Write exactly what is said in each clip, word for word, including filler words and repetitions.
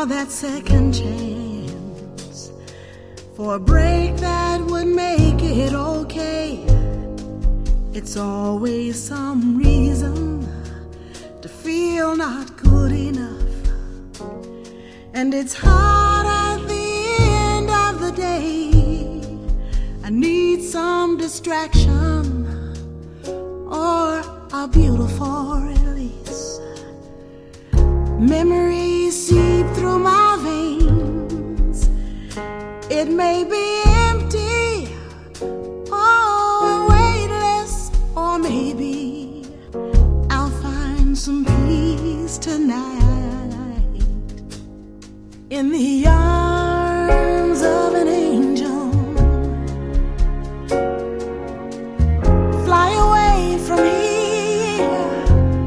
for that second chance, for a break that would make it okay. It's always some reason to feel not good enough, and it's hard at the end of the day. I need some distraction or a beautiful release. Memories seep through my veins. It may be empty or weightless, or maybe I'll find some peace tonight in the arms of an angel. Fly away from here,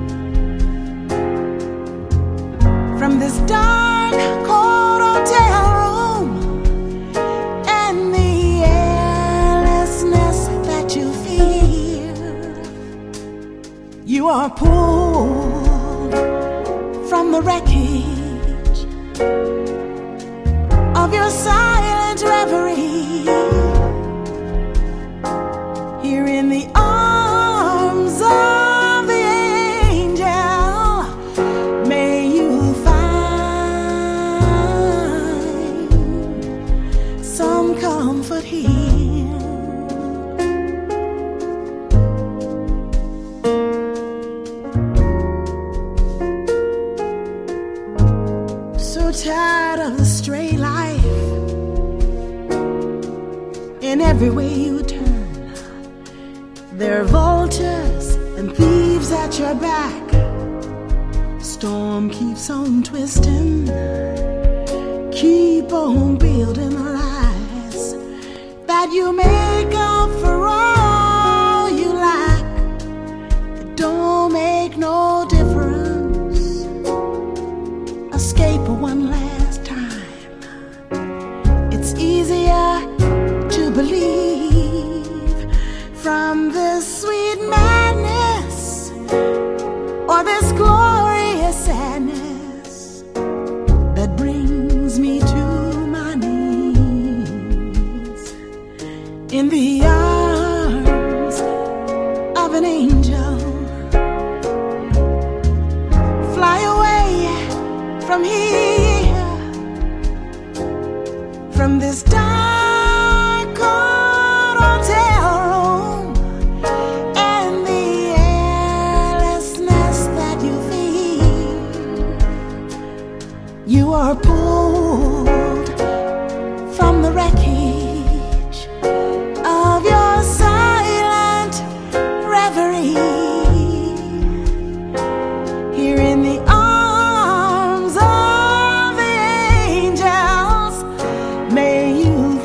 from this dark, cold hotel room, and the airlessness that you feel. You are pulled from the wreckage of your silent reverie, here in the arms of the angel. May you find some comfort here. So tired of the stray life. In every way you turn, there are vultures and thieves at your back. Storm keeps on twisting. Keep on building the lies that you make up for all you lack. It don't make no difference. Escape one last time. It's easier to believe from this sweet madness or this glorious sadness that brings me to my knees in the arms of an angel. Fly away from here, from this dark, cold hotel room, and the airlessness that you feel. You are pulled from the wreckage of your silent reverie, here in the arms of the angels. May you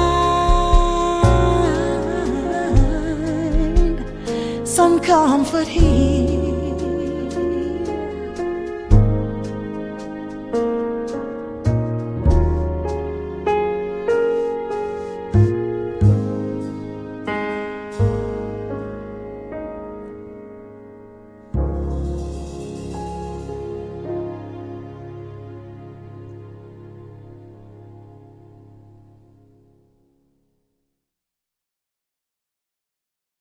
find some comfort here.